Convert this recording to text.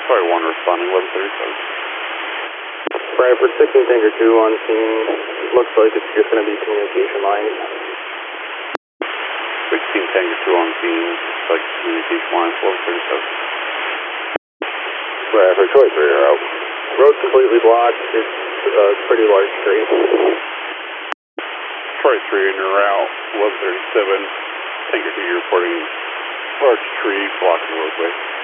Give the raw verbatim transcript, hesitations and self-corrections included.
Troy one responding, eleven thirty-seven. Bradford sixteen Tanker two on scene. Looks like it's just going to be communication line. sixteen Tanker two on scene, like communication line, eleven thirty-seven. Bradford Troy three are out. Road's completely blocked. It's a pretty large tree. Troy three in your route, eleven thirty-seven. Tanker two, you're reporting large tree blocking roadway.